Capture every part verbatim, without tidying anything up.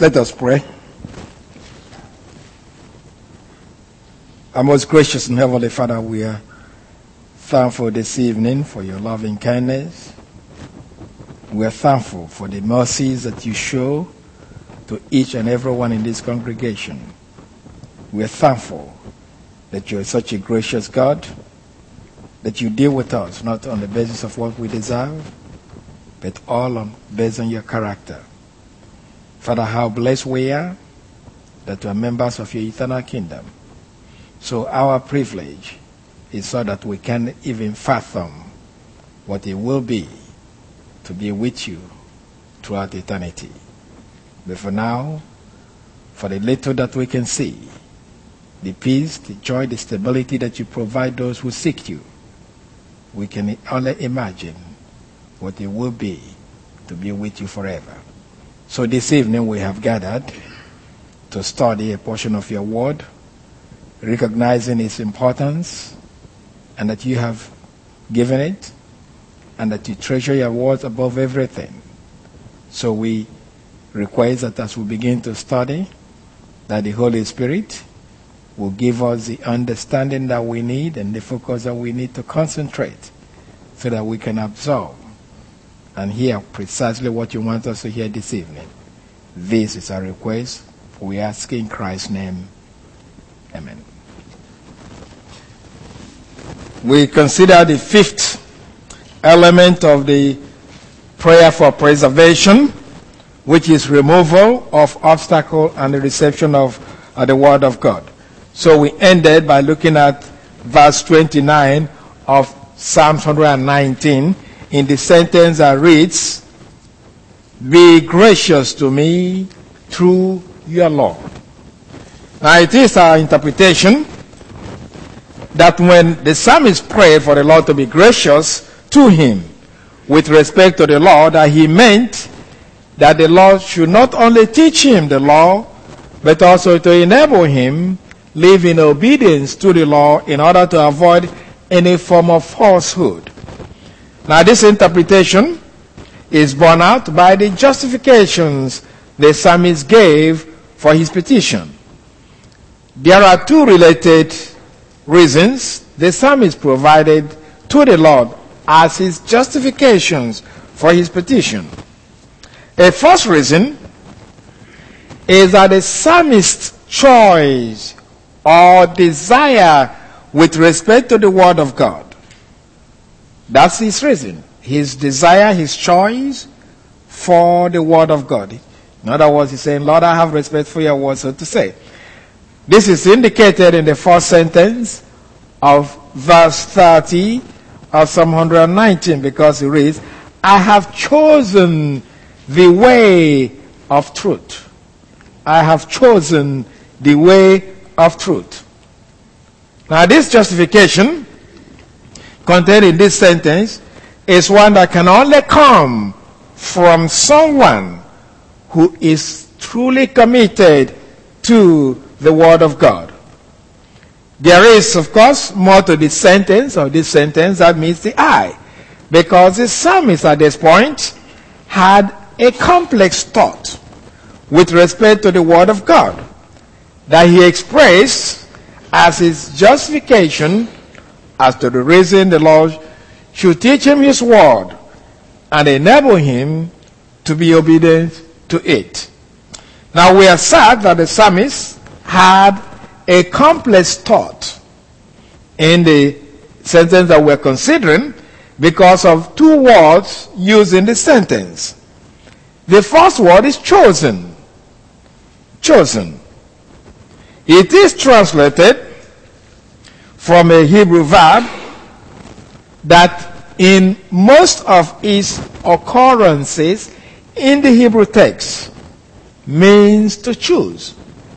Let us pray. Our most gracious and heavenly Father, we are thankful this evening for your loving kindness. We are thankful for the mercies that you show to each and every one in this congregation. We are thankful that you are such a gracious God, that you deal with us not on the basis of what we deserve, but all on, based on your character. Father, how blessed we are that we are members of your eternal kingdom. So our privilege is so that we can even fathom what it will be to be with you throughout eternity. But for now, for the little that we can see, the peace, the joy, the stability that you provide those who seek you, we can only imagine what it will be to be with you forever. So this evening we have gathered to study a portion of your word, recognizing its importance, and that you have given it, and that you treasure your words above everything. So we request that as we begin to study, that the Holy Spirit will give us the understanding that we need and the focus that we need to concentrate so that we can absorb and hear precisely what you want us to hear this evening. This is our request. We ask in Christ's name. Amen. We consider the fifth element of the prayer for preservation, which is removal of obstacle and the reception of uh, the word of God. So we ended by looking at verse twenty-nine of Psalms one hundred nineteen in the sentence that reads, "Be gracious to me through your law." Now it is our interpretation that when the psalmist prayed for the Lord to be gracious to him with respect to the law, that he meant that the Lord should not only teach him the law, but also to enable him live in obedience to the law in order to avoid any form of falsehood. Now this interpretation is borne out by the justifications the psalmist gave for his petition. There are two related reasons the psalmist provided to the Lord as his justifications for his petition. A first reason is that the psalmist's choice or desire with respect to the word of God. That's his reason. His desire, his choice for the word of God. In other words, he's saying, Lord, I have respect for your word, so to say. This is indicated in the first sentence of verse thirty of Psalm one hundred nineteen, because it reads, I have chosen the way of truth. I have chosen the way of truth. Now this justification contained in this sentence is one that can only come from someone who is truly committed to the word of God. There is, of course, more to this sentence, or this sentence that meets the eye, because the psalmist at this point had a complex thought with respect to the word of God that he expressed as his justification as to the reason the Lord should teach him his word and enable him to be obedient to it. Now we are sad that the psalmist had a complex thought in the sentence that we're considering because of two words used in the sentence. The first word is chosen. Chosen. It is translated from a Hebrew verb that in most of its occurrences in the Hebrew text means to choose.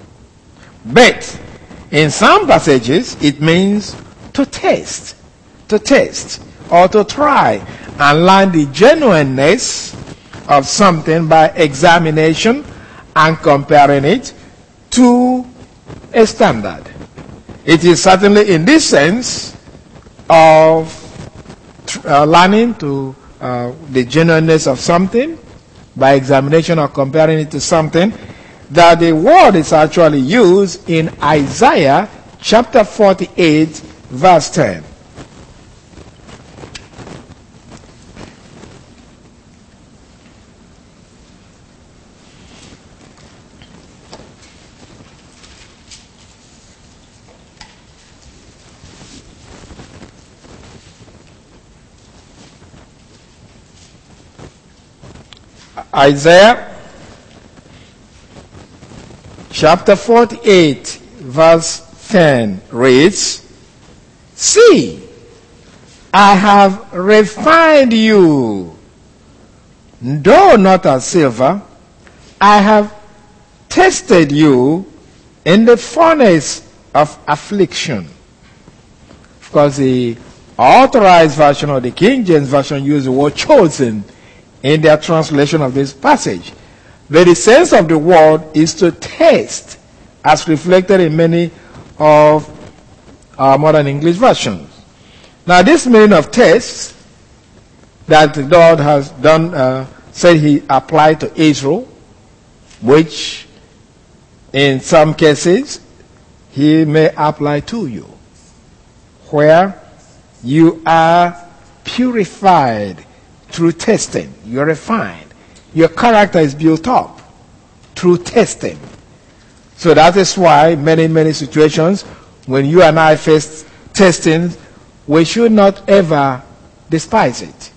But in some passages it means to taste, to taste or to try and learn the genuineness of something by examination and comparing it to a standard. It is certainly in this sense of uh, learning to uh, the genuineness of something by examination or comparing it to something that the word is actually used in Isaiah chapter forty-eight, verse ten. Isaiah chapter forty-eight, verse ten reads, "See, I have refined you, though not as silver. I have tested you in the furnace of affliction." Of course, the authorized version of the King James Version uses the word chosen in their translation of this passage. But the sense of the word is to test, as reflected in many of our modern English versions. Now, this meaning of test that God has done, uh, said he applied to Israel, which in some cases he may apply to you, where you are purified through testing. You're refined. Your character is built up through testing. So that is why many, many situations when you and I face testing, we should not ever despise it.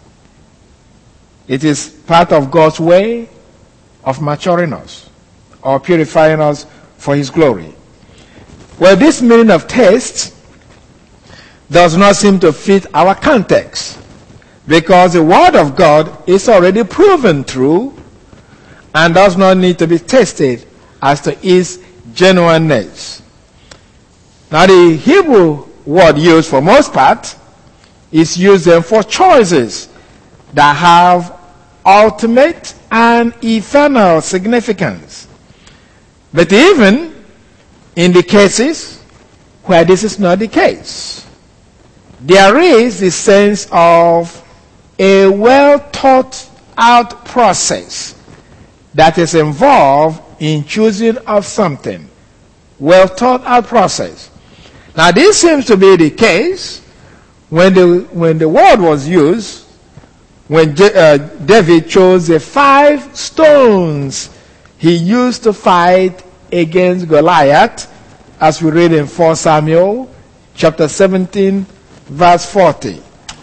It is part of God's way of maturing us or purifying us for his glory. Well, this meaning of test does not seem to fit our context, because the word of God is already proven true and does not need to be tested as to its genuineness. Now, the Hebrew word used for most part is used then for choices that have ultimate and eternal significance. But even in the cases where this is not the case, there is the sense of a well thought out process that is involved in choosing of something. Well thought out process. Now, this seems to be the case when the when the word was used, when Je, uh, David chose the five stones he used to fight against Goliath, as we read in First Samuel chapter seventeen, verse forty.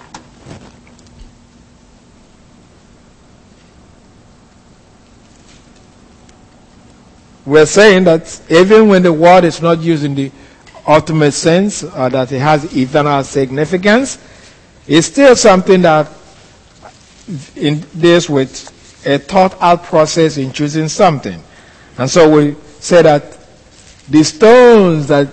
We're saying that even when the word is not used in the ultimate sense, or that it has eternal significance, it's still something that in deals with a thought out process in choosing something. And so we say that the stones that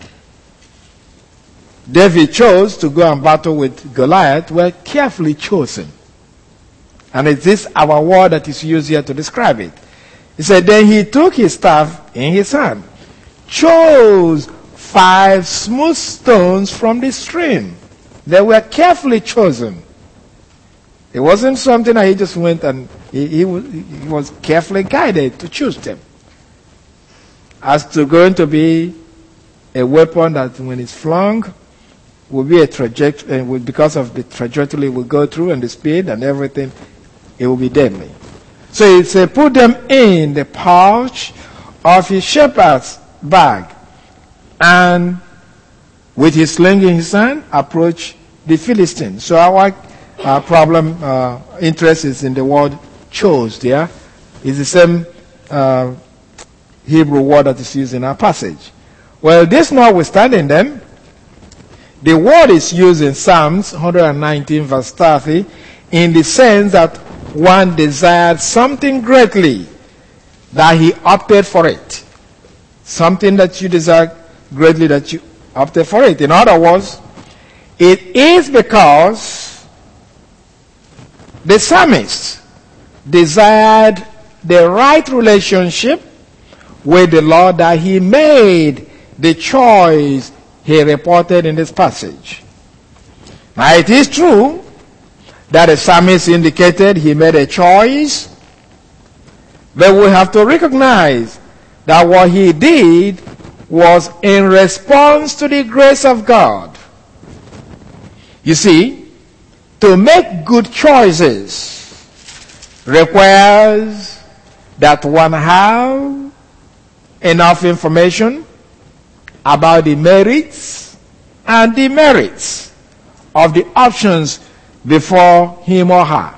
David chose to go and battle with Goliath were carefully chosen. And it is our word that is used here to describe it. He said, then he took his staff in his hand, chose five smooth stones from the stream. They were carefully chosen. It wasn't something that he just went and he, he, was, he was carefully guided to choose them. As to going to be a weapon that when it's flung will be a trajectory, and because of the trajectory it will go through and the speed and everything, it will be deadly. So he said, put them in the pouch of his shepherd's bag, and with his sling in his hand, approach the Philistine. So our uh, problem, uh, interest is in the word chose there. It's the same uh, Hebrew word that is used in our passage. Well, this notwithstanding then, the word is used in Psalms one nineteen verse thirty in the sense that one desired something greatly, that he opted for it. Something that you desire greatly, that you opted for it. In other words, it is because the psalmist desired the right relationship with the Lord that he made the choice he reported in this passage. Now, it is true that the psalmist indicated he made a choice, but we have to recognize that what he did was in response to the grace of God. You see, to make good choices requires that one have enough information about the merits and demerits of the options before him or her.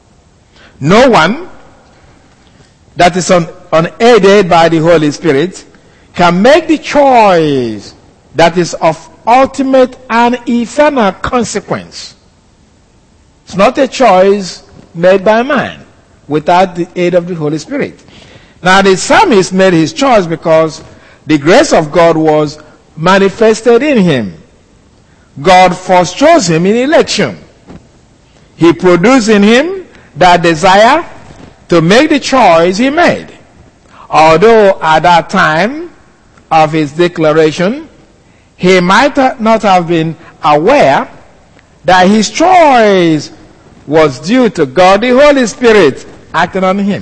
No one that is un- unaided by the Holy Spirit can make the choice that is of ultimate and eternal consequence. It's not a choice made by man without the aid of the Holy Spirit. Now the psalmist made his choice because the grace of God was manifested in him. God first chose him in election. He produced in him that desire to make the choice he made. Although at that time of his declaration, he might not have been aware that his choice was due to God the Holy Spirit acting on him.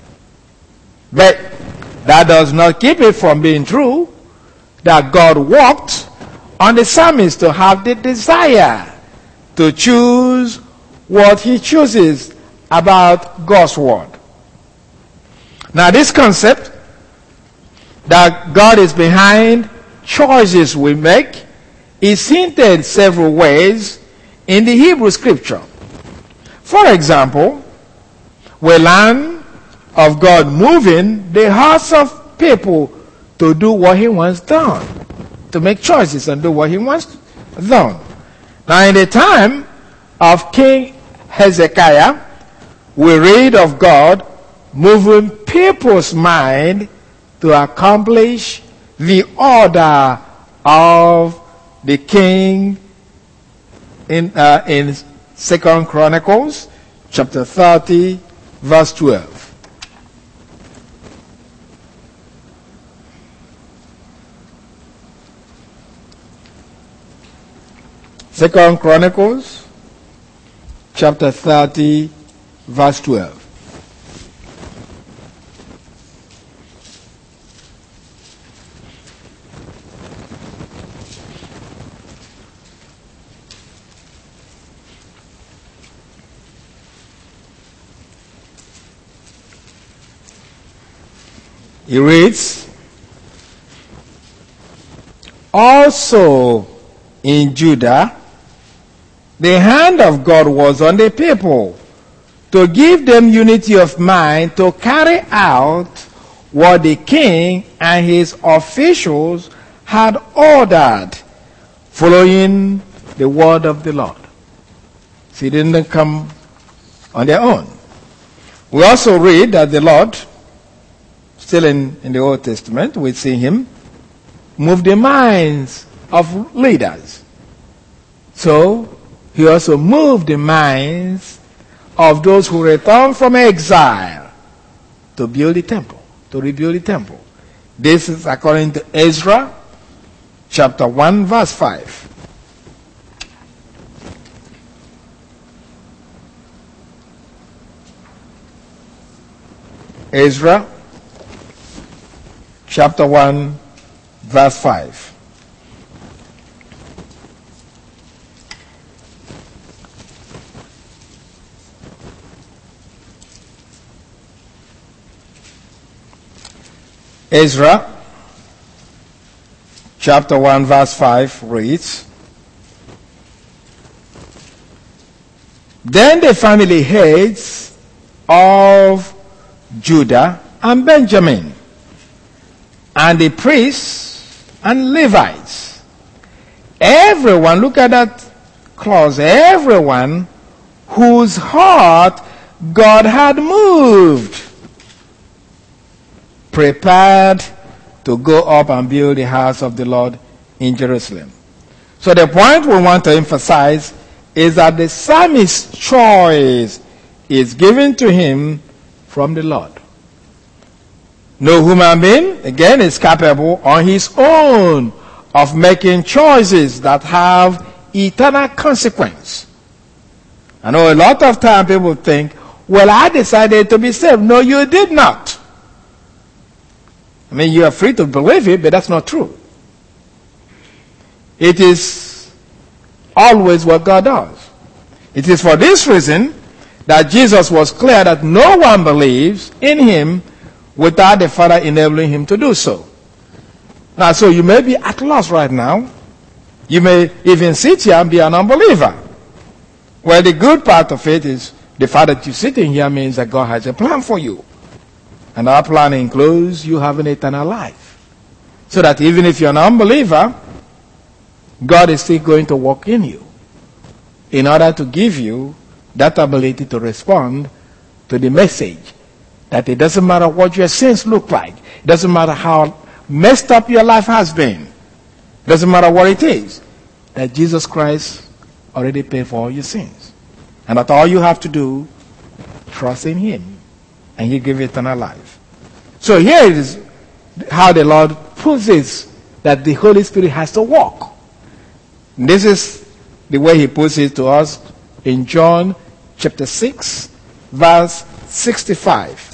But that does not keep it from being true that God worked on the psalmist to have the desire to choose what he chooses about God's word. Now this concept that God is behind choices we make is hinted several ways in the Hebrew scripture. For example, we learn of God moving the hearts of people to do what he wants done, to make choices and do what he wants done. Now in the time of King Hezekiah, we read of God moving people's mind to accomplish the order of the king in uh, in Second Chronicles chapter thirty verse twelve. Second Chronicles chapter thirty verse twelve. He reads, also in Judah, the hand of God was on the people to give them unity of mind to carry out what the king and his officials had ordered, following the word of the Lord. See, they didn't come on their own. We also read that the Lord, still in, in the Old Testament, we see him move the minds of leaders. So, he also moved the minds of those who returned from exile to build the temple, to rebuild the temple. This is according to Ezra chapter one verse five. Ezra chapter one verse five. Ezra chapter one verse five reads, then the family heads of Judah and Benjamin, and the priests and Levites, everyone, look at that clause, everyone whose heart God had moved, prepared to go up and build the house of the Lord in Jerusalem. So the point we want to emphasize is that the psalmist's choice is given to him from the Lord. No human being, again, is capable on his own of making choices that have eternal consequence. I know a lot of time people think, well, I decided to be saved. No, you did not. I mean, you are free to believe it, but that's not true. It is always what God does. It is for this reason that Jesus was clear that no one believes in him without the Father enabling him to do so. Now, so you may be at loss right now. You may even sit here and be an unbeliever. Well, the good part of it is the fact that you're sitting here means that God has a plan for you. And our plan includes you having eternal life. So that even if you're an unbeliever, God is still going to work in you in order to give you that ability to respond to the message that it doesn't matter what your sins look like. It doesn't matter how messed up your life has been. It doesn't matter what it is. That Jesus Christ already paid for all your sins. And that all you have to do, trust in him. And he give you eternal life. So here is how the Lord puts it, that the Holy Spirit has to walk. This is the way he puts it to us in John chapter six, verse sixty-five.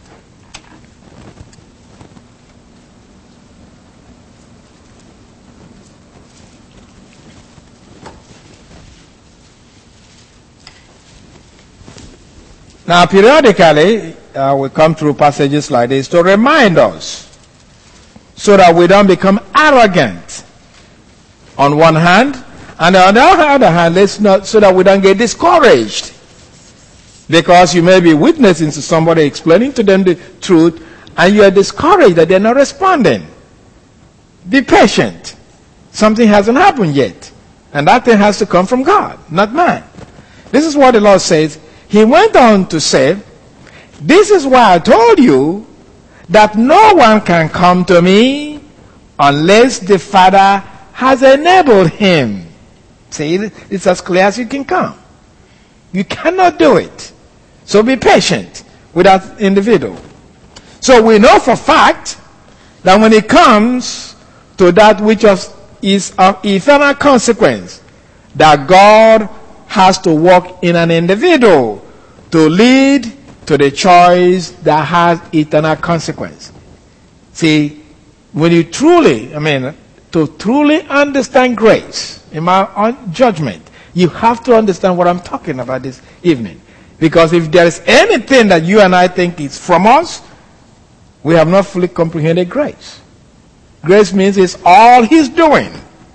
Now, periodically, uh, we come through passages like this to remind us so that we don't become arrogant on one hand, and on the other hand, let's not, so that we don't get discouraged. Because you may be witnessing to somebody explaining to them the truth, and you are discouraged that they're not responding. Be patient. Something hasn't happened yet. And that thing has to come from God, not man. This is what the Lord says. He went on to say, this is why I told you that no one can come to me unless the Father has enabled him. See, it's as clear as you can come. You cannot do it. So be patient with that individual. So we know for fact that when it comes to that which is of eternal consequence, that God has to work in an individual to lead to the choice that has eternal consequence. See, when you truly, I mean, to truly understand grace, in my own judgment, you have to understand what I'm talking about this evening. Because if there is anything that you and I think is from us, we have not fully comprehended grace. Grace means it's all he's doing.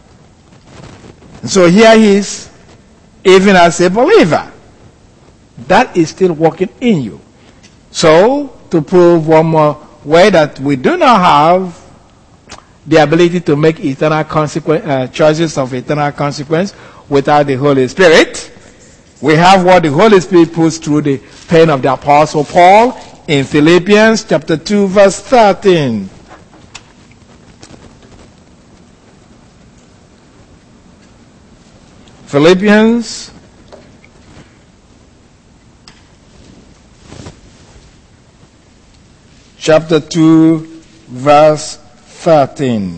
And so here he is, even as a believer. That is still working in you. So, to prove one more way that we do not have the ability to make eternal consequence, uh, choices of eternal consequence without the Holy Spirit, we have what the Holy Spirit puts through the pen of the Apostle Paul in Philippians chapter two, verse thirteen. Philippians chapter two, verse thirteen.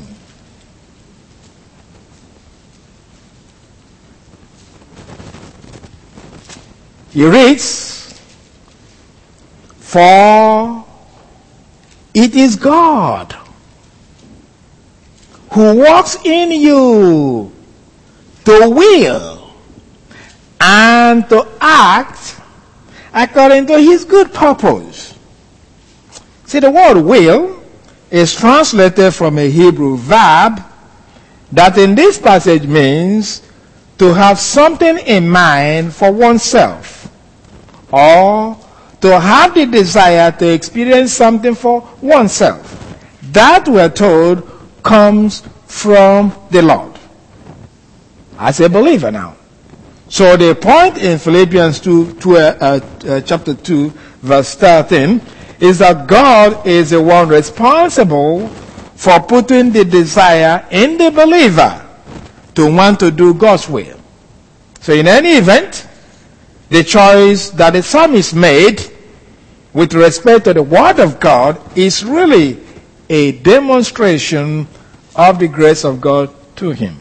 He reads, for it is God who works in you to will and to act according to his good purpose. See, the word will is translated from a Hebrew verb that in this passage means to have something in mind for oneself, or to have the desire to experience something for oneself. That, we're told, comes from the Lord. As a believer now. So the point in Philippians two, two, uh, uh, chapter two, verse thirteen, is that God is the one responsible for putting the desire in the believer to want to do God's will. So in any event, the choice that the psalmist made with respect to the Word of God is really a demonstration of the grace of God to him.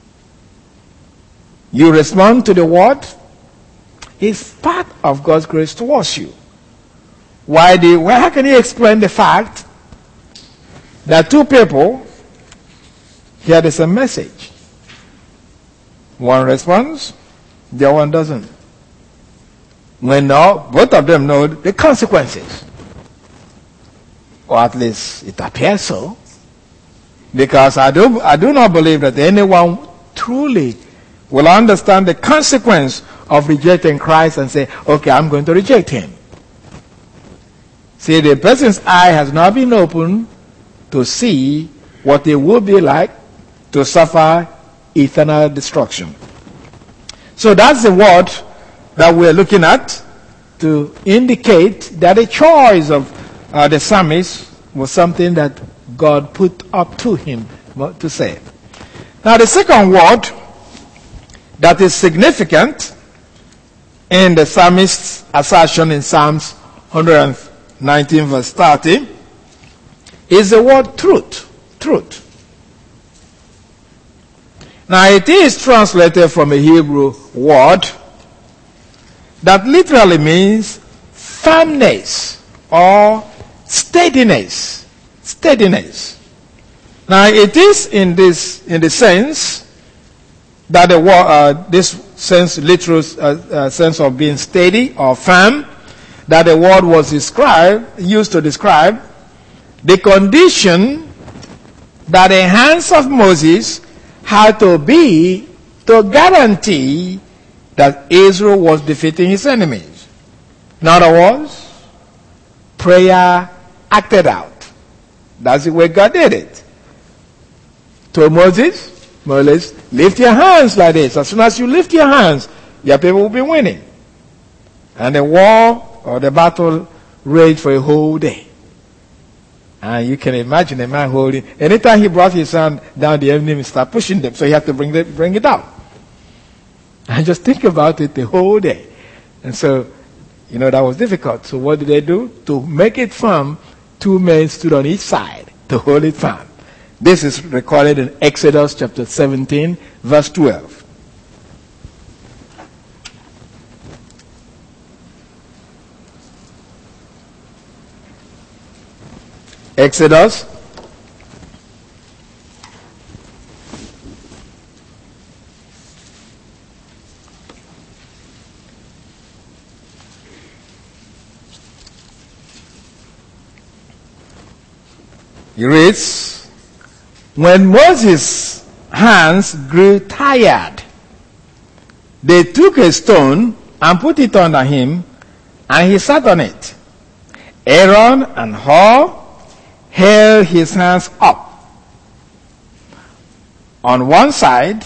You respond to the Word, it's part of God's grace towards you. Why the, well, how can you explain the fact that two people hear the same message. One responds, the other one doesn't. When now both of them know the consequences. Or at least it appears so. Because I do, I do not believe that anyone truly will understand the consequence of rejecting Christ and say, okay, I'm going to reject him. See, the person's eye has not been opened to see what it would be like to suffer eternal destruction. So that's the word that we're looking at to indicate that the choice of uh, the psalmist was something that God put up to him to say. Now the second word that is significant in the psalmist's assertion in Psalms one nineteen verse thirty is the word truth. Truth. Now it is translated from a Hebrew word that literally means firmness or steadiness. Steadiness. Now it is in this in the sense that the word, uh, this sense, literal uh, uh, sense of being steady or firm, that the word was described, used to describe the condition that the hands of Moses had to be to guarantee that Israel was defeating his enemies. In other words, prayer acted out. That's the way God did it. To Moses, Moses, lift your hands like this. As soon as you lift your hands, your people will be winning. And the war or the battle raged for a whole day. And you can imagine a man holding, anytime he brought his hand down, the enemy started pushing them. So he had to bring, the, bring it down. And just think about it the whole day. And so, you know, that was difficult. So what did they do? To make it firm, two men stood on each side to hold it firm. This is recorded in Exodus chapter seventeen, verse twelve. Exodus He reads, when Moses' hands grew tired, they took a stone and put it under him, and he sat on it. Aaron and Hur held his hands up on one side,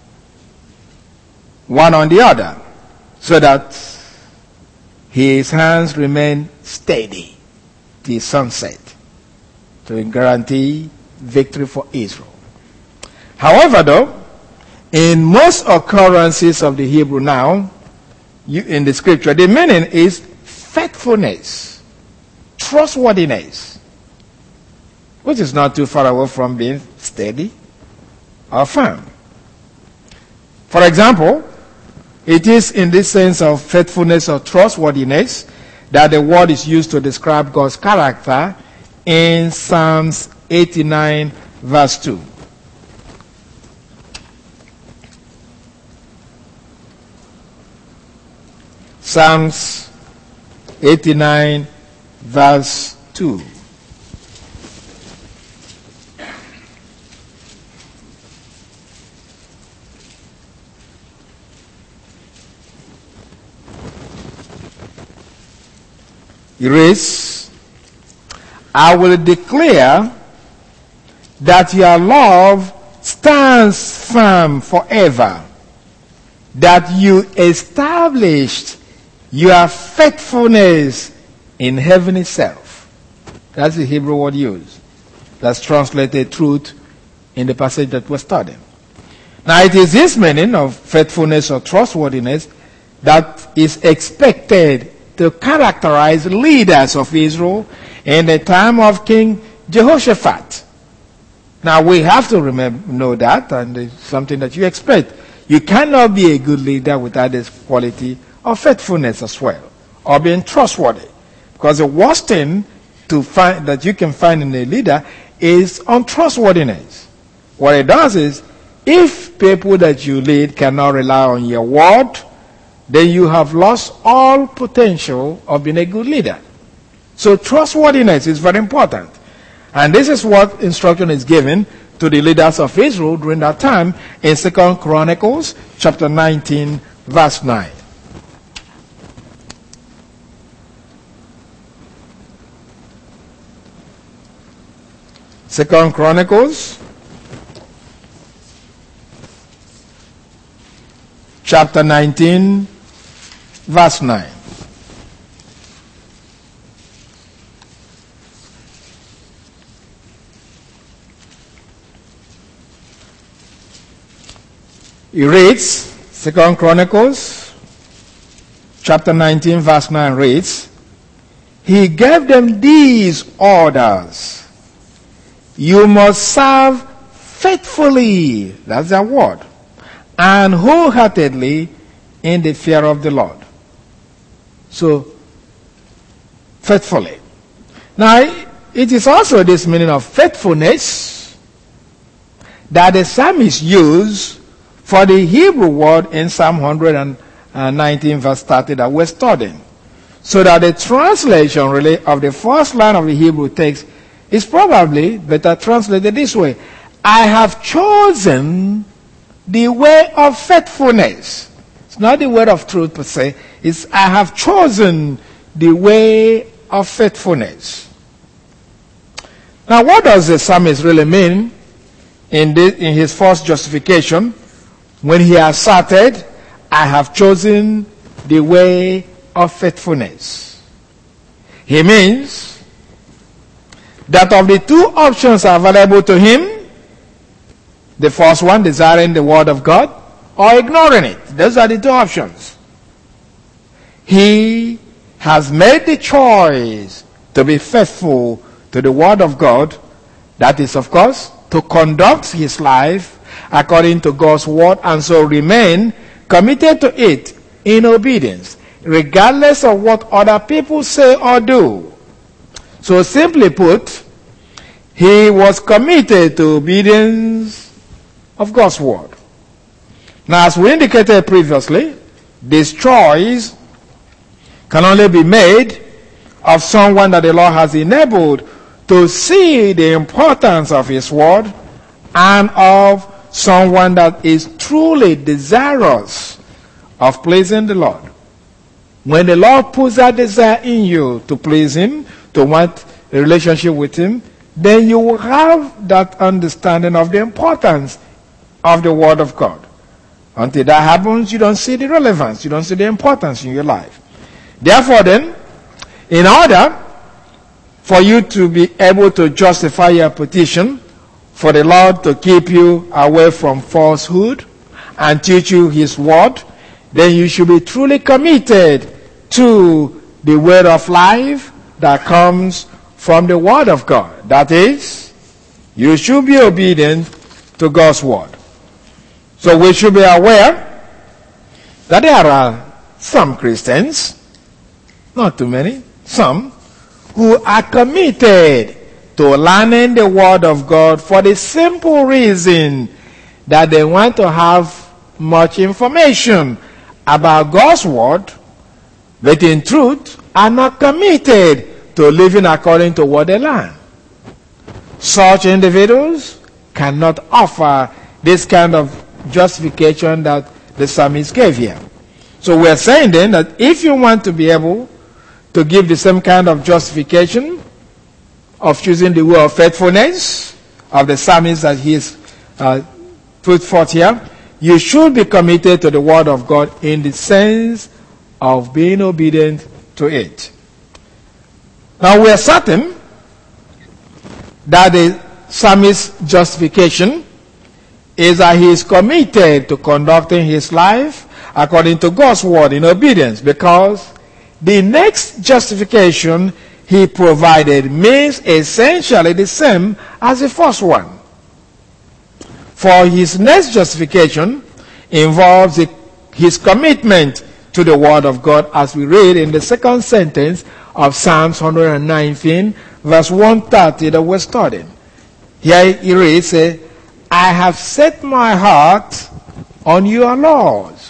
one on the other, so that his hands remained steady till sunset, to guarantee victory for Israel. However, though, in most occurrences of the Hebrew now, you, in the scripture, the meaning is faithfulness, trustworthiness, which is not too far away from being steady or firm. For example, it is in this sense of faithfulness or trustworthiness that the word is used to describe God's character in Psalms eighty-nine, verse two. Psalms eighty-nine, verse two. It reads, I will declare that your love stands firm forever, that you established your faithfulness in heaven itself. That's the Hebrew word used. That's translated truth in the passage that we're studying. Now it is this meaning of faithfulness or trustworthiness that is expected to characterize leaders of Israel in the time of King Jehoshaphat. Now we have to remember, know that, and it's something that you expect. You cannot be a good leader without this quality of faithfulness as well, or being trustworthy. Because the worst thing to find that you can find in a leader is untrustworthiness. What it does is, if people that you lead cannot rely on your word, then you have lost all potential of being a good leader. So trustworthiness is very important. And this is what instruction is given to the leaders of Israel during that time in Second Chronicles chapter nineteen, verse nine. Second Chronicles chapter nineteen, verse nine. He reads, Second Chronicles chapter nineteen, verse nine reads, he gave them these orders. You must serve faithfully, that's their word, and wholeheartedly in the fear of the Lord. So, faithfully. Now, it is also this meaning of faithfulness that the psalmist used for the Hebrew word in Psalm one nineteen, verse thirty that we're studying. So that the translation really of the first line of the Hebrew text is probably better translated this way. I have chosen the way of faithfulness. It's not the way of truth per se. It's I have chosen the way of faithfulness. Now, what does the psalmist really mean in, this, in his first justification when he asserted, I have chosen the way of faithfulness? He means that of the two options available to him, the first one, desiring the word of God, or ignoring it. Those are the two options. He has made the choice to be faithful to the word of God. That is, of course, to conduct his life according to God's word, and so remain committed to it in obedience, regardless of what other people say or do. So simply put, he was committed to obedience of God's word. Now, as we indicated previously, this choice can only be made of someone that the Lord has enabled to see the importance of his word, and of someone that is truly desirous of pleasing the Lord. When the Lord puts that desire in you to please him, to want a relationship with him, then you will have that understanding of the importance of the word of God. Until that happens, you don't see the relevance, you don't see the importance in your life. Therefore then, in order for you to be able to justify your petition, for the Lord to keep you away from falsehood and teach you his word, then you should be truly committed to the word of life that comes from the word of God. That is, you should be obedient to God's word. So we should be aware that there are some Christians, not too many, some, who are committed to learning the word of God for the simple reason that they want to have much information about God's word, but in truth are not committed to living according to what they learn. Such individuals cannot offer this kind of justification that the psalmist gave here. So we're saying then that if you want to be able to give the same kind of justification of choosing the way of faithfulness of the psalmist that he is uh, put forth here, you should be committed to the word of God in the sense of being obedient to it. Now we are certain that the psalmist's justification is that he is committed to conducting his life according to God's word in obedience, because the next justification he provided means essentially the same as the first one. For his next justification involves his commitment to the word of God, as we read in the second sentence of Psalms one nineteen, verse one thirty that we're studying. Here he reads, say, I have set my heart on your laws.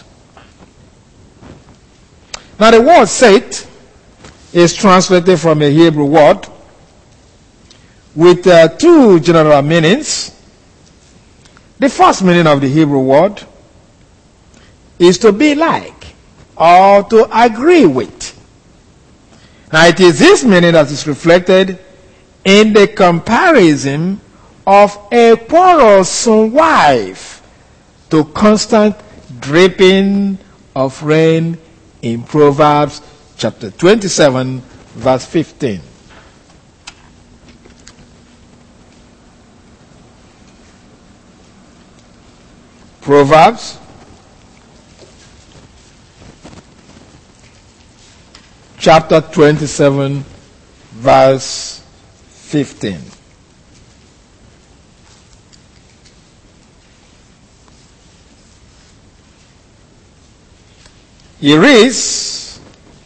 Now the word set is translated from a Hebrew word with uh, two general meanings. The first meaning of the Hebrew word is to be like or to agree with. Now it is this meaning that is reflected in the comparison of a quarrelsome wife to constant dripping of rain in Proverbs chapter twenty-seven, verse fifteen. Proverbs chapter twenty-seven, verse fifteen. He reads,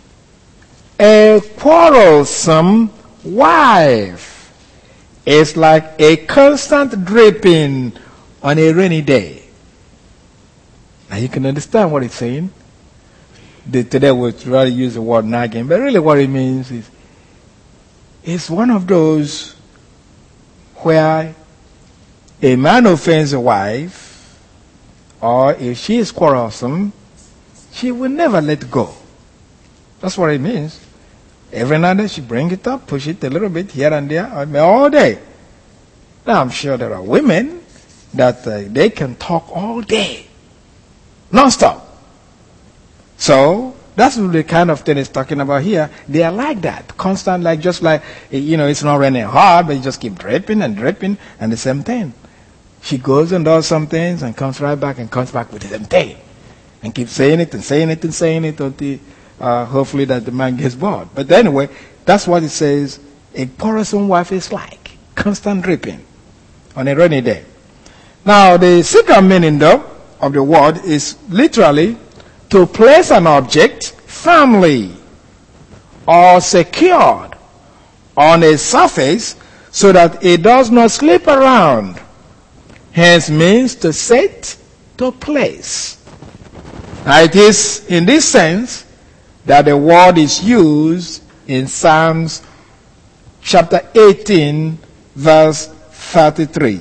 a quarrelsome wife is like a constant dripping on a rainy day. Now you can understand what it's saying. The, today we'll rather use the word nagging, but really what it means is it's one of those where a man offends a wife, or if she is quarrelsome, she will never let go. That's what it means. Every now and then she bring it up, push it a little bit here and there, I mean, all day. Now I'm sure there are women that uh, they can talk all day, non-stop. So that's the kind of thing it's talking about here. They are like that, constant, like just like, you know, it's not raining hard, but you just keep dripping and dripping, and the same thing. She goes and does some things and comes right back and comes back with the same thing. And keep saying it and saying it and saying it until uh, hopefully that the man gets bored. But anyway, that's what it says a quarrelsome wife is like. Constant dripping on a rainy day. Now, the second meaning, though, of the word is literally to place an object firmly or secured on a surface so that it does not slip around. Hence means to set, to place. Now it is in this sense that the word is used in Psalms chapter eighteen, verse thirty-three.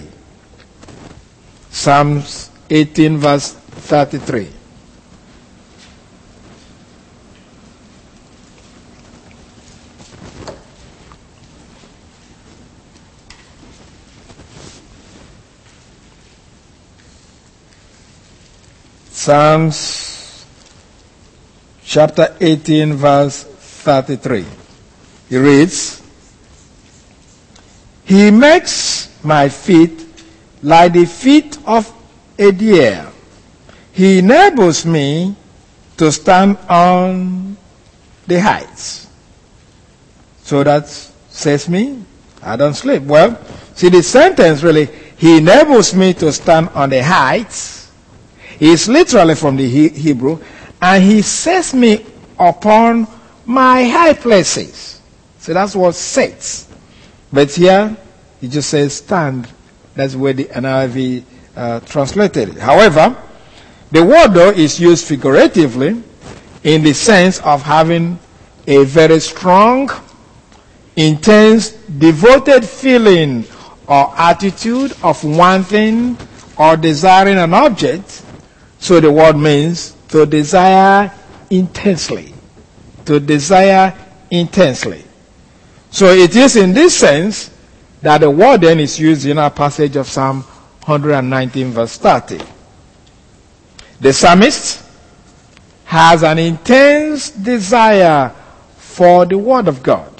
Psalms eighteen, verse thirty-three. Psalms chapter eighteen, verse thirty-three. He reads, He makes my feet like the feet of a deer. He enables me to stand on the heights. So that says me, I don't sleep. Well, see the sentence really, He enables me to stand on the heights. It's literally from the Hebrew, and He sets me upon my high places. So that's what sets. But here, it just says stand. That's where the N I V uh, translated it. However, the word though is used figuratively in the sense of having a very strong, intense, devoted feeling or attitude of wanting or desiring an object. So the word means to desire intensely. To desire intensely. So it is in this sense that the word then is used in our passage of Psalm one nineteen, verse thirty. The psalmist has an intense desire for the word of God.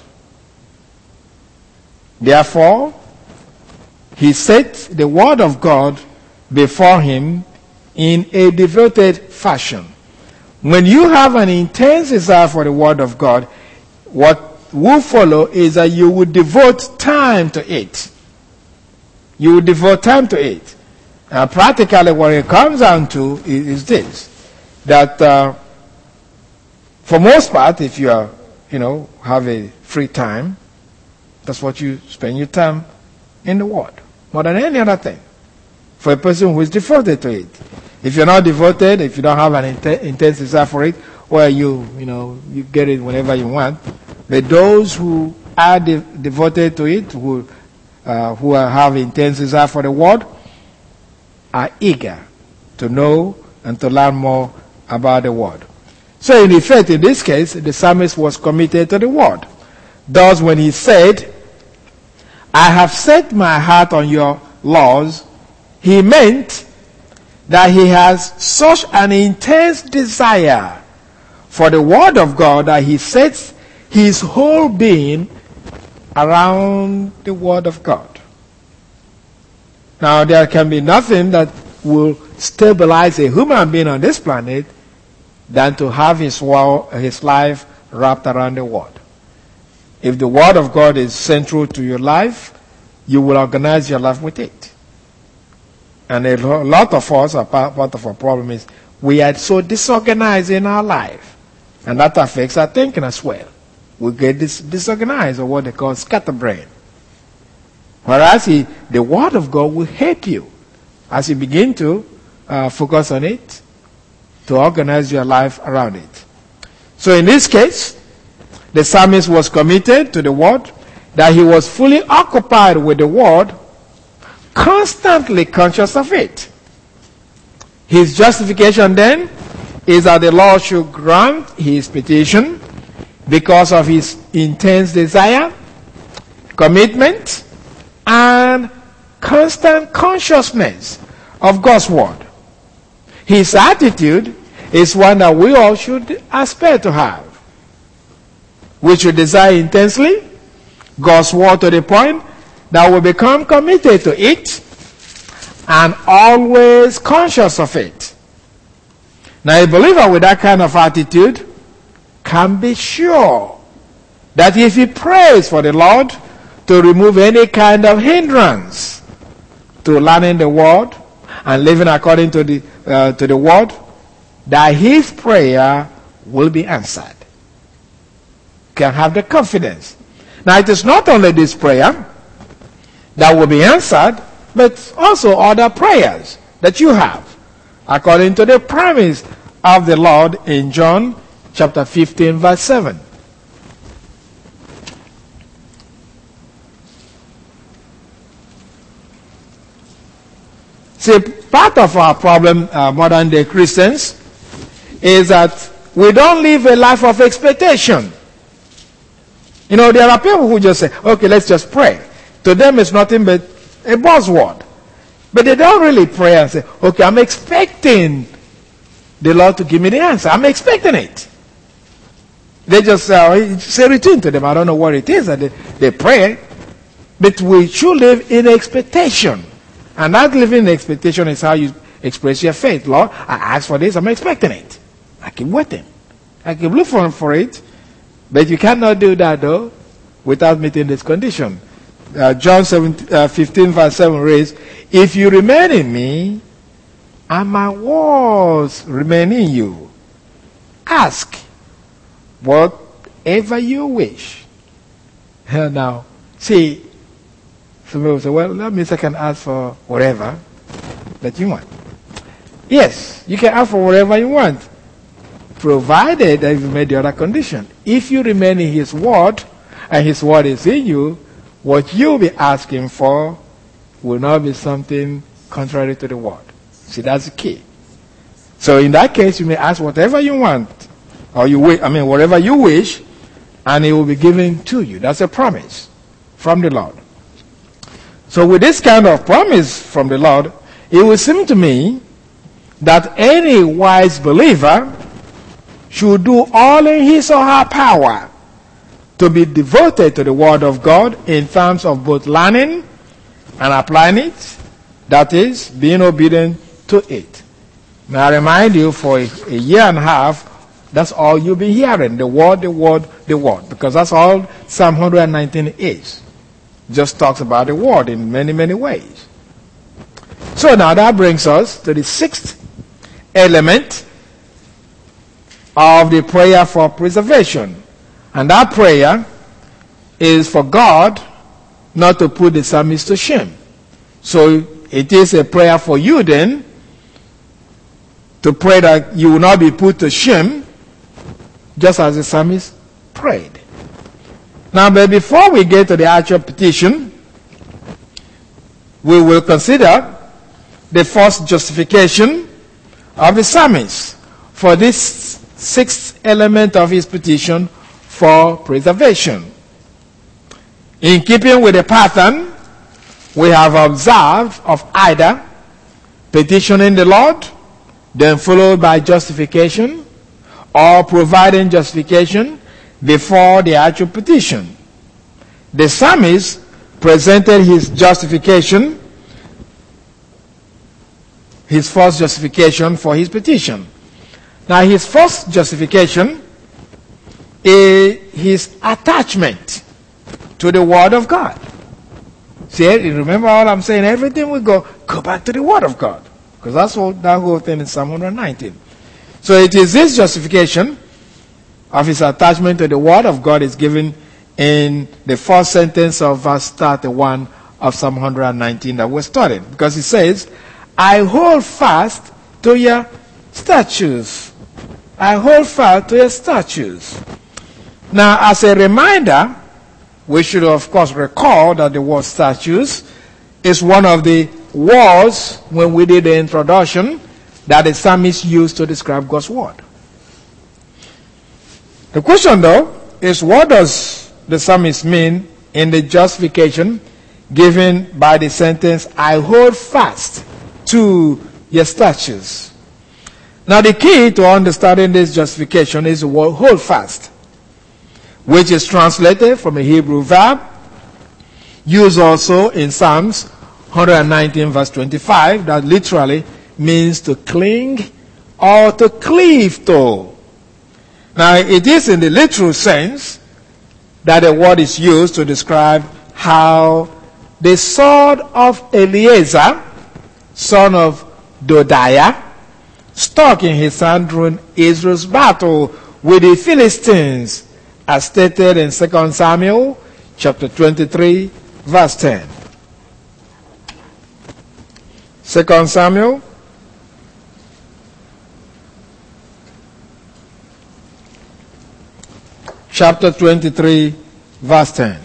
Therefore, he set the word of God before him in a devoted fashion. When you have an intense desire for the word of God, what will follow is that you will devote time to it. You will devote time to it. And practically what it comes down to is, is this, that uh, for most part, if you are, you know, have a free time, that's what you spend your time in the Word. more than any other thing for a person who is devoted to it. If you're not devoted, if you don't have an int- intense desire for it, well, you, you know, you get it whenever you want. But those who are de- devoted to it, who, uh, who have intense desire for the word, are eager to know and to learn more about the word. So in effect, in this case, the psalmist was committed to the word. Thus, when he said, I have set my heart on your laws, he meant that he has such an intense desire for the word of God that he sets his whole being around the word of God. Now, there can be nothing that will stabilize a human being on this planet than to have his, his life wrapped around the word. If the word of God is central to your life, you will organize your life with it. And a lot of us, part of our problem is, we are so disorganized in our life. And that affects our thinking as well. We get dis- disorganized, or what they call scatterbrain. Whereas he, the word of God will help you as you begin to uh, focus on it, to organize your life around it. So in this case, the psalmist was committed to the word, that he was fully occupied with the word, constantly conscious of it. His justification then is that the Lord should grant his petition because of his intense desire, commitment, and constant consciousness of God's word. His attitude is one that we all should aspire to have. We should desire intensely God's word to the point that we become committed to it and always conscious of it. Now, a believer with that kind of attitude can be sure that if he prays for the Lord to remove any kind of hindrance to learning the word and living according to the uh, to the word, that his prayer will be answered. You can have the confidence. Now, it is not only this prayer that will be answered, but also other prayers that you have, according to the promise of the Lord in John chapter fifteen, verse seven. See, part of our problem, uh, modern day Christians, is that we don't live a life of expectation. You know, there are people who just say, okay, let's just pray. To them, it's nothing but a buzzword. But they don't really pray and say, okay, I'm expecting the Lord to give me the answer. I'm expecting it. They just uh, say routine to them. I don't know what it is that they, they pray. But we should live in expectation. And that living in expectation is how you express your faith. Lord, I ask for this, I'm expecting it. I keep waiting. I keep looking for it. But you cannot do that, though, without meeting this condition. Uh, John seventeen, uh, fifteen, verse seven reads, if you remain in me, and my words remain in you, ask whatever you wish. Now, see, some people say, well, that means I can ask for whatever that you want. Yes, you can ask for whatever you want, provided that you've made the other condition. If you remain in his word, and his word is in you, what you'll be asking for will not be something contrary to the word. See, that's the key. So in that case, you may ask whatever you want, or you wish, I mean, whatever you wish, and it will be given to you. That's a promise from the Lord. So with this kind of promise from the Lord, it would seem to me that any wise believer should do all in his or her power to be devoted to the Word of God in terms of both learning and applying it, that is, being obedient to it. May I remind you, for a, a year and a half, that's all you've been hearing, the Word, the Word, the Word, because that's all Psalm one nineteen is. Just talks about the Word in many, many ways. So now that brings us to the sixth element of the prayer for preservation. And that prayer is for God not to put the psalmist to shame. So it is a prayer for you then to pray that you will not be put to shame, just as the psalmist prayed. Now, but before we get to the actual petition, we will consider the first justification of the psalmist for this sixth element of his petition for preservation. In keeping with the pattern we have observed of either petitioning the Lord, then followed by justification, or providing justification before the actual petition, the psalmist presented his justification, his first justification for his petition. Now, his first justification is his attachment to the Word of God. See, remember all I'm saying? Everything we go, go back to the Word of God. Because that's all, that whole thing in Psalm one nineteen. So it is this justification of his attachment to the Word of God is given in the first sentence of verse thirty-one of Psalm one nineteen that we're studying. Because it says, I hold fast to your statutes. I hold fast to your statutes. Now, as a reminder, we should of course recall that the word statutes is one of the words when we did the introduction that the psalmist used to describe God's word. The question though is, what does the psalmist mean in the justification given by the sentence, I hold fast to your statutes? Now the key to understanding this justification is the word hold fast, which is translated from a Hebrew verb used also in Psalms one nineteen verse twenty-five that literally means to cling or to cleave to. Now it is in the literal sense that the word is used to describe how the sword of Eleazar, son of Dodiah, stuck in his hand during Israel's battle with the Philistines, as stated in Second Samuel chapter twenty-three, verse ten. Second Samuel chapter twenty-three, verse ten.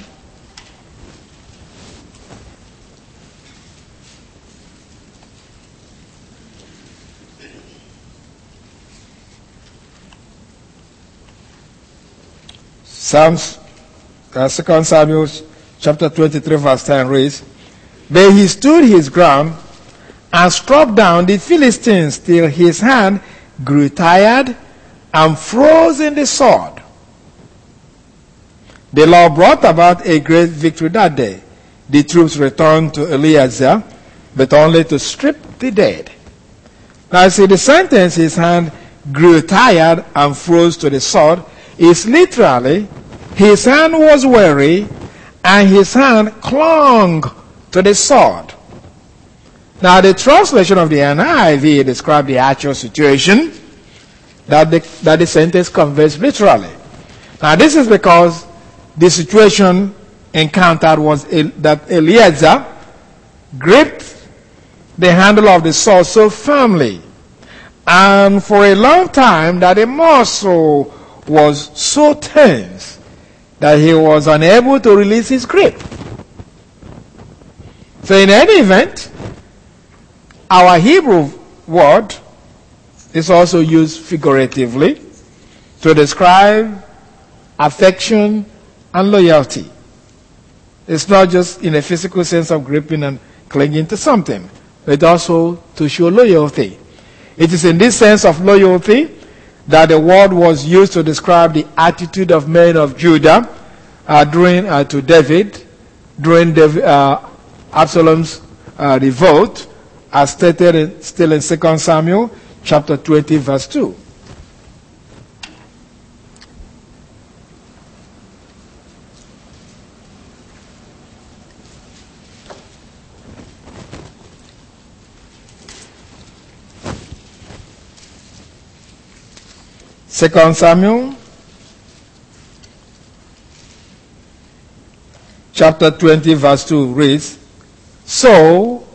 Psalms, uh, Second Samuel chapter twenty-three, verse ten reads, But he stood his ground and struck down the Philistines till his hand grew tired and froze in the sword. The Lord brought about a great victory that day. The troops returned to Eleazar, but only to strip the dead. Now, see, the sentence, his hand grew tired and froze to the sword, is literally, his hand was weary and his hand clung to the sword. Now, the translation of the N I V describes the actual situation that the, that the sentence conveys literally. Now, this is because the situation encountered was that Eleazar gripped the handle of the sword so firmly and for a long time that the muscle was so tense that he was unable to release his grip. So in any event, our Hebrew word is also used figuratively to describe affection and loyalty. It's not just in a physical sense of gripping and clinging to something, but also to show loyalty. It is in this sense of loyalty that the word was used to describe the attitude of men of Judah uh, during uh, to David during David, uh, Absalom's uh, revolt, as stated in, still in Second Samuel chapter twenty, verse two. Second Samuel chapter twenty, verse two reads, So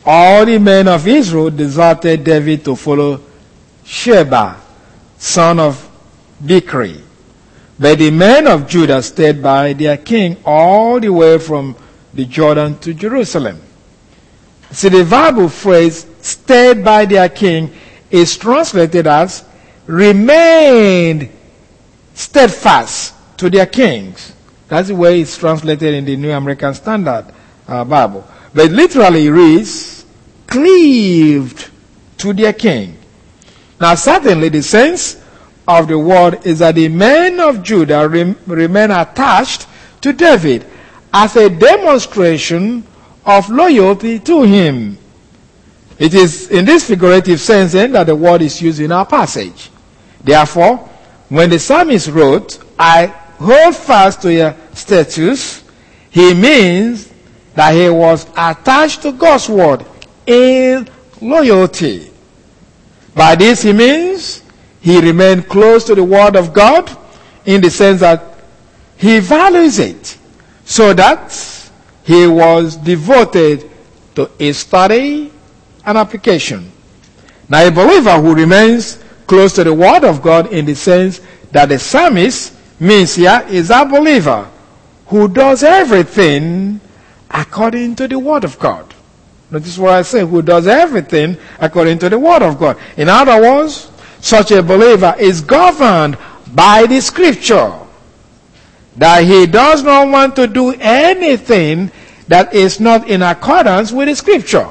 all the men of Israel deserted David to follow Sheba, son of Bichri. But the men of Judah stayed by their king all the way from the Jordan to Jerusalem. See, the Bible phrase, stayed by their king, is translated as remained steadfast to their kings. That's the way it's translated in the New American Standard uh, Bible. But literally it reads, cleaved to their king. Now certainly the sense of the word is that the men of Judah rem- remain attached to David as a demonstration of loyalty to him. It is in this figurative sense then that the word is used in our passage. Therefore, when the psalmist wrote, I hold fast to your statutes, he means that he was attached to God's word in loyalty. By this he means he remained close to the word of God in the sense that he values it, so that he was devoted to its study and application. Now a believer who remains close to the word of God in the sense that the psalmist means here is a believer who does everything according to the word of God. Notice what I say, who does everything according to the word of God. In other words, such a believer is governed by the scripture, that he does not want to do anything that is not in accordance with the scripture.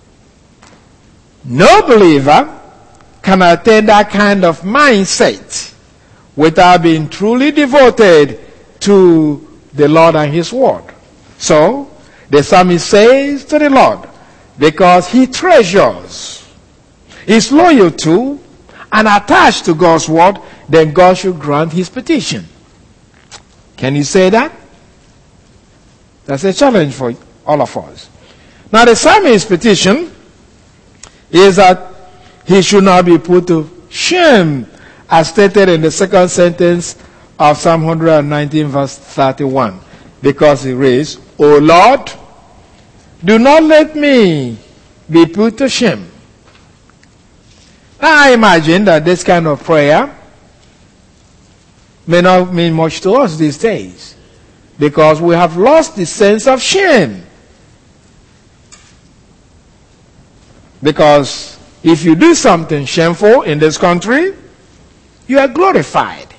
No believer can attain that kind of mindset without being truly devoted to the Lord and his word. So, the psalmist says to the Lord, because he treasures, is loyal to, and attached to God's word, then God should grant his petition. Can you say that? That's a challenge for all of us. Now the psalmist's petition is that he should not be put to shame, as stated in the second sentence of Psalm one nineteen verse thirty-one. Because he reads, O Lord, do not let me be put to shame. Now I imagine that this kind of prayer may not mean much to us these days, because we have lost the sense of shame. Because if you do something shameful in this country, you are glorified.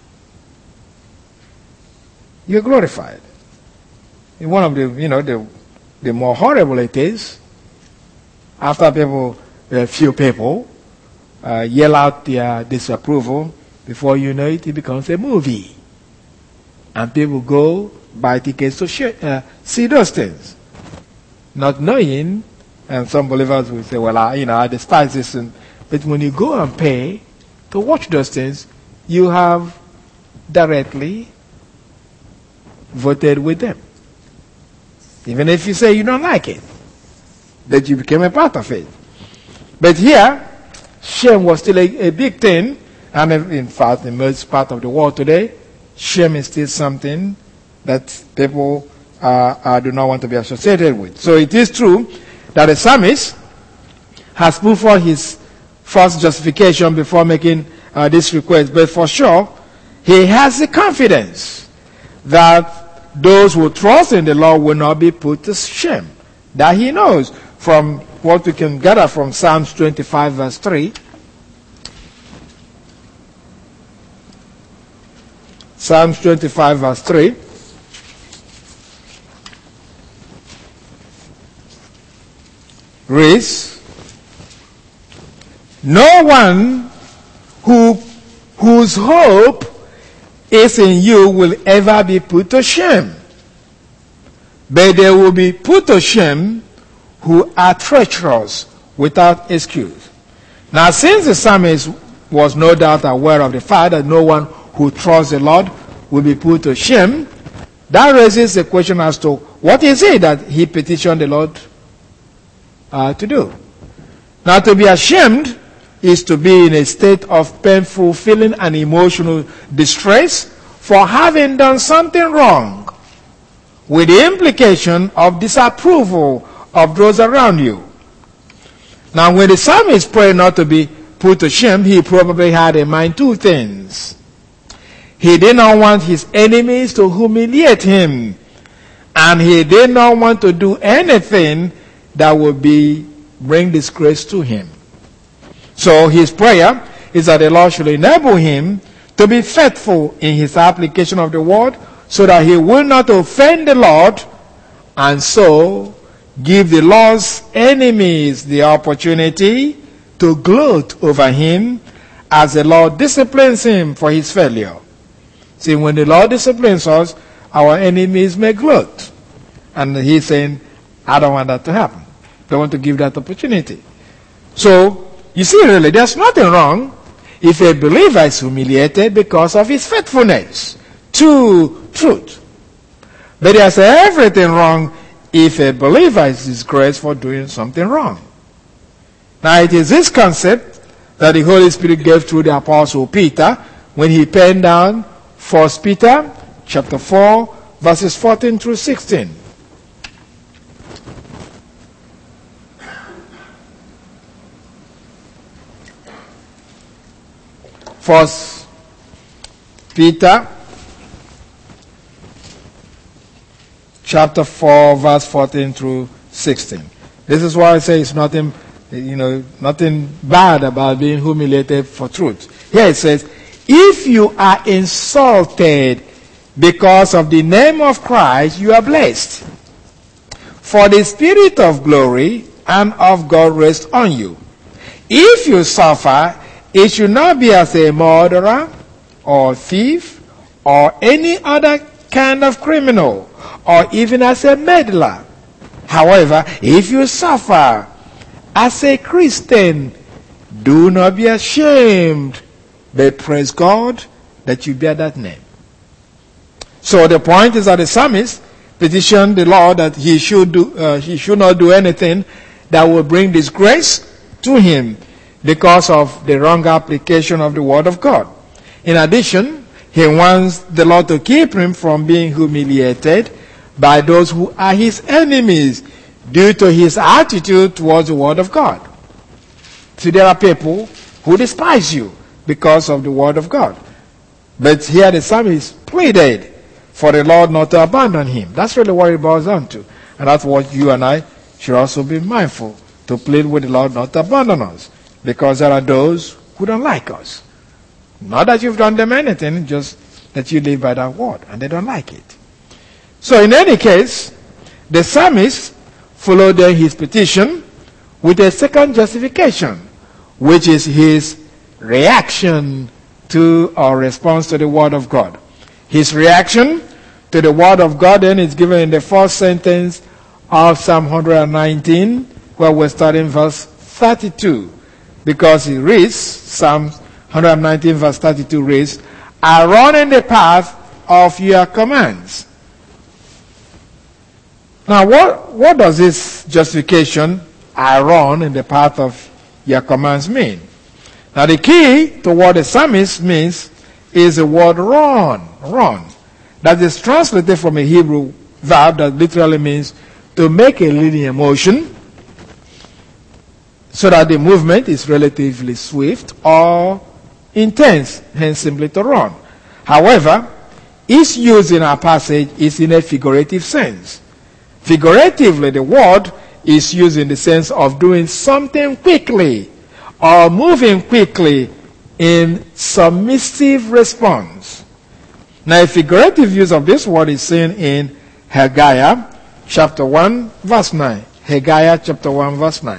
You are glorified. In one of the, you know, the, the more horrible it is, after people, a few people, uh, yell out their disapproval, before you know it, it becomes a movie. And people go buy tickets to sh- uh, see those things. Not knowing, and some believers will say, well, I, you know, I despise this. And, but when you go and pay to watch those things, you have directly voted with them. Even if you say you don't like it, that you became a part of it. But here, shame was still a, a big thing. And in fact, in most part of the world today, shame is still something that people uh, uh, do not want to be associated with. So it is true that the psalmist has put forth his first justification before making uh, this request. But for sure, he has the confidence that those who trust in the Lord will not be put to shame. That he knows from what we can gather from Psalms twenty-five verse three. Psalms twenty-five verse three. Reads, no one who whose hope is in you will ever be put to shame, but they will be put to shame who are treacherous without excuse. Now, since the psalmist was no doubt aware of the fact that no one who trusts the Lord will be put to shame, that raises the question as to what is it that he petitioned the Lord uh, to do. Now, to be ashamed is to be in a state of painful feeling and emotional distress for having done something wrong, with the implication of disapproval of those around you. Now, when the psalmist prayed not to be put to shame, he probably had in mind two things. He did not want his enemies to humiliate him, and he did not want to do anything that would be bring disgrace to him. So his prayer is that the Lord should enable him to be faithful in his application of the word, so that he will not offend the Lord, and so give the Lord's enemies the opportunity to gloat over him as the Lord disciplines him for his failure. See, when the Lord disciplines us, our enemies may gloat. And he's saying, I don't want that to happen. Don't want to give that opportunity. So, you see, really, there's nothing wrong if a believer is humiliated because of his faithfulness to truth. But there's everything wrong if a believer is disgraced for doing something wrong. Now, it is this concept that the Holy Spirit gave through the Apostle Peter when he penned down First Peter chapter four, verses fourteen through sixteen. First Peter chapter four, verse fourteen through sixteen. This is why I say it's nothing, you know, nothing bad about being humiliated for truth. Here it says, if you are insulted because of the name of Christ, you are blessed. For the Spirit of glory and of God rests on you. If you suffer, it should not be as a murderer or thief or any other kind of criminal or even as a meddler. However, if you suffer as a Christian, do not be ashamed, but praise God that you bear that name. So the point is that the psalmist petitioned the Lord that he should do, uh, he should not do anything that will bring disgrace to him because of the wrong application of the word of God. In addition, he wants the Lord to keep him from being humiliated by those who are his enemies due to his attitude towards the word of God. See, there are people who despise you because of the word of God. But here the psalmist pleaded for the Lord not to abandon him. That's really what it boils down to. And that's what you and I should also be mindful, to plead with the Lord not to abandon us. Because there are those who don't like us. Not that you've done them anything, just that you live by that word, and they don't like it. So in any case, the psalmist followed then his petition with a second justification, which is his reaction to or response to the word of God. His reaction to the word of God then is given in the first sentence of Psalm one nineteen, where we're starting verse thirty-two. Because he reads, Psalm one nineteen verse thirty-two reads, I run in the path of your commands. Now, what, what does this justification, I run in the path of your commands, mean? Now, the key to what the psalmist means is the word run, run. That is translated from a Hebrew verb that literally means to make a linear motion so that the movement is relatively swift or intense, hence simply to run. However, its use in our passage is in a figurative sense. Figuratively, the word is used in the sense of doing something quickly or moving quickly in submissive response. Now, a figurative use of this word is seen in Haggai chapter one, verse nine. Haggai chapter one, verse nine.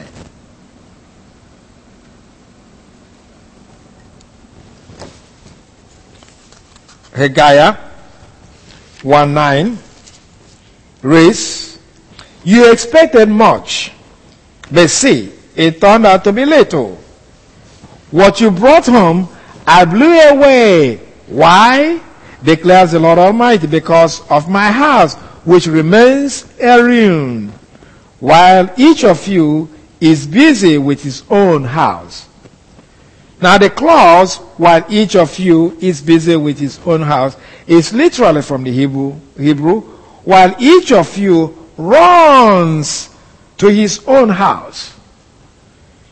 Haggai one nine reads, you expected much, but see, it turned out to be little. What you brought home, I blew away. Why? Declares the Lord Almighty, because of my house, which remains a ruin, while each of you is busy with his own house. Now the clause, while each of you is busy with his own house, is literally from the Hebrew, Hebrew, while each of you runs to his own house.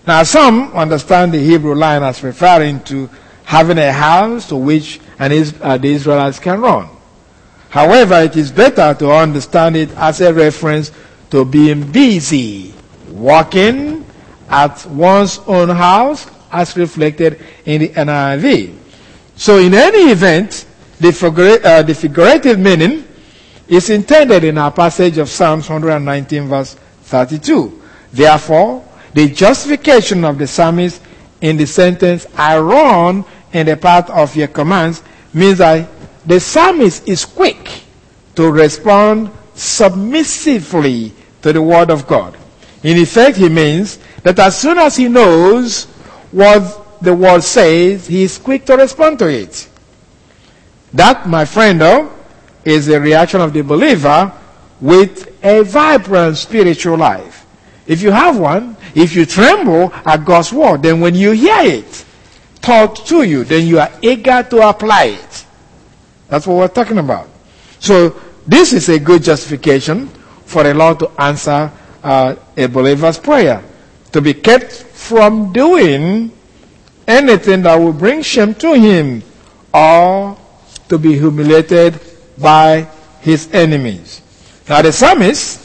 Now, some understand the Hebrew line as referring to having a house to which an is, uh, the Israelites can run. However, it is better to understand it as a reference to being busy, working at one's own house, as reflected in the N I V. So, in any event, the, figura- uh, the figurative meaning is intended in our passage of Psalms one nineteen, verse thirty-two. Therefore, the justification of the psalmist in the sentence, I run in the path of your commands, means that the psalmist is quick to respond submissively to the word of God. In effect, he means that as soon as he knows what the word says, he is quick to respond to it. That, my friend, though, is the reaction of the believer with a vibrant spiritual life. If you have one, if you tremble at God's word, then when you hear it taught to you, then you are eager to apply it. That's what we're talking about. So this is a good justification for the Lord to answer uh, a believer's prayer, to be kept from doing anything that will bring shame to him or to be humiliated by his enemies. Now the psalmist,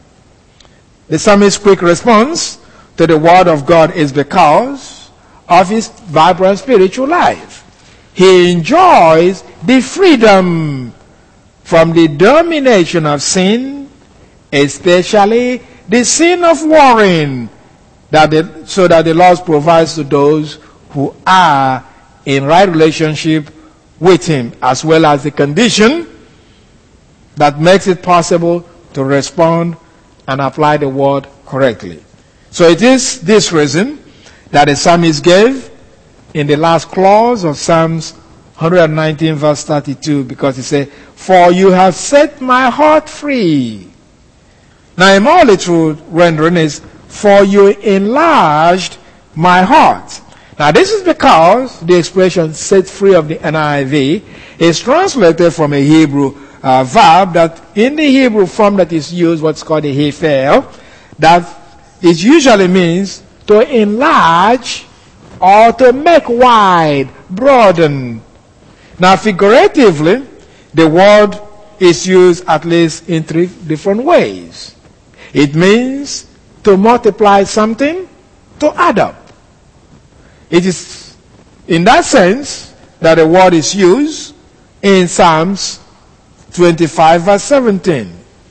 the psalmist's quick response to the word of God is because of his vibrant spiritual life. He enjoys the freedom from the domination of sin, especially the sin of worrying, that the, so that the Lord provides to those who are in right relationship with him, as well as the condition that makes it possible to respond and apply the word correctly. So it is this reason that the psalmist gave in the last clause of Psalms one nineteen, verse thirty-two, because he said, for you have set my heart free. Now, a more literal rendering is, for you enlarged my heart. Now, this is because the expression set free of the N I V is translated from a Hebrew uh, verb that in the Hebrew form that is used, what's called a hefel, that it usually means to enlarge or to make wide, broaden. Now, figuratively, the word is used at least in three different ways. It means to multiply something, to add up. It is in that sense that the word is used in Psalms twenty-five, verse seventeen.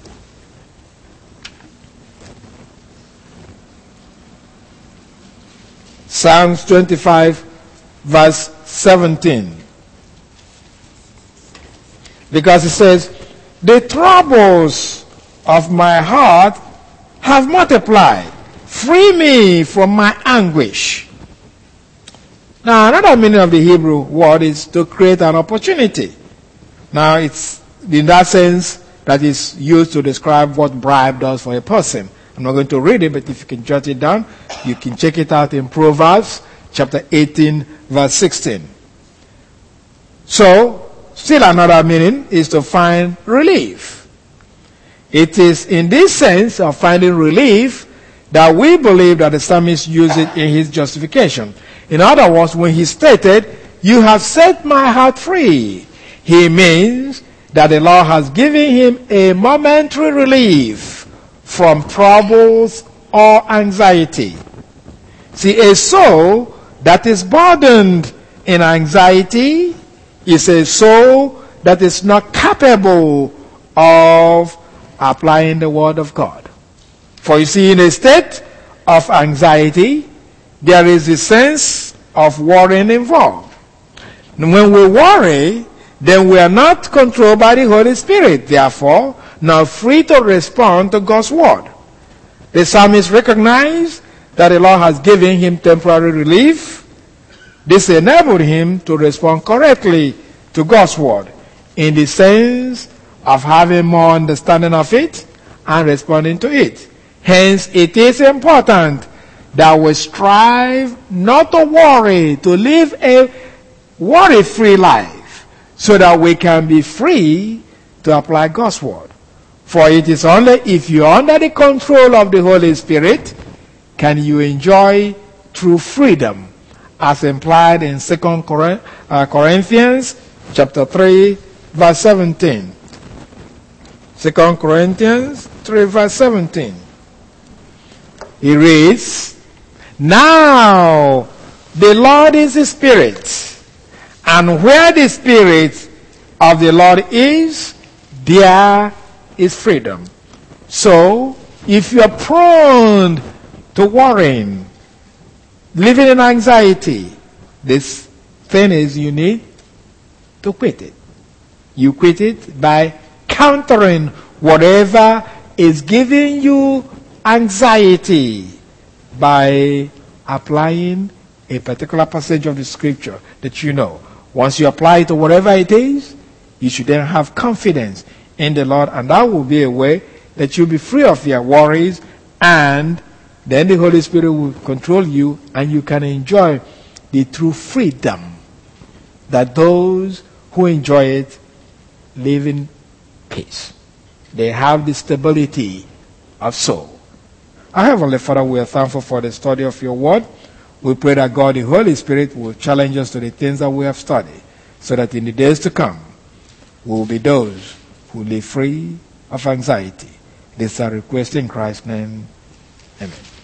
Psalms twenty-five, verse seventeen. Because it says, the troubles of my heart have multiplied. Free me from my anguish. Now, another meaning of the Hebrew word is to create an opportunity. Now, it's in that sense that is used to describe what bribe does for a person. I'm not going to read it, but if you can jot it down, you can check it out in Proverbs chapter eighteen, verse sixteen. So, still another meaning is to find relief. It is in this sense of finding relief that we believe that the psalmist used it in his justification. In other words, when he stated, you have set my heart free, he means that the Lord has given him a momentary relief from troubles or anxiety. See, a soul that is burdened in anxiety is a soul that is not capable of applying the word of God. For you see, in a state of anxiety, there is a sense of worrying involved. And when we worry, then we are not controlled by the Holy Spirit, therefore, not free to respond to God's word. The psalmist recognized that the Lord has given him temporary relief. This enabled him to respond correctly to God's word in the sense of having more understanding of it and responding to it. Hence, it is important that we strive not to worry, to live a worry-free life, so that we can be free to apply God's word. For it is only if you are under the control of the Holy Spirit can you enjoy true freedom, as implied in Second Corinthians chapter three, verse seventeen. Second Corinthians three, verse seventeen. He reads, "Now the Lord is the Spirit, and where the Spirit of the Lord is, there is freedom." So, if you are prone to worrying, living in anxiety, this thing is you need to quit it. You quit it by countering whatever is giving you anxiety by applying a particular passage of the scripture that you know. Once you apply it to whatever it is, you should then have confidence in the Lord, and that will be a way that you'll be free of your worries, and then the Holy Spirit will control you, and you can enjoy the true freedom that those who enjoy it live in peace. They have the stability of soul. Our Heavenly Father, we are thankful for the study of your word. We pray that God, the Holy Spirit, will challenge us to the things that we have studied, so that in the days to come, we will be those who live free of anxiety. This is our request in Christ's name. Amen.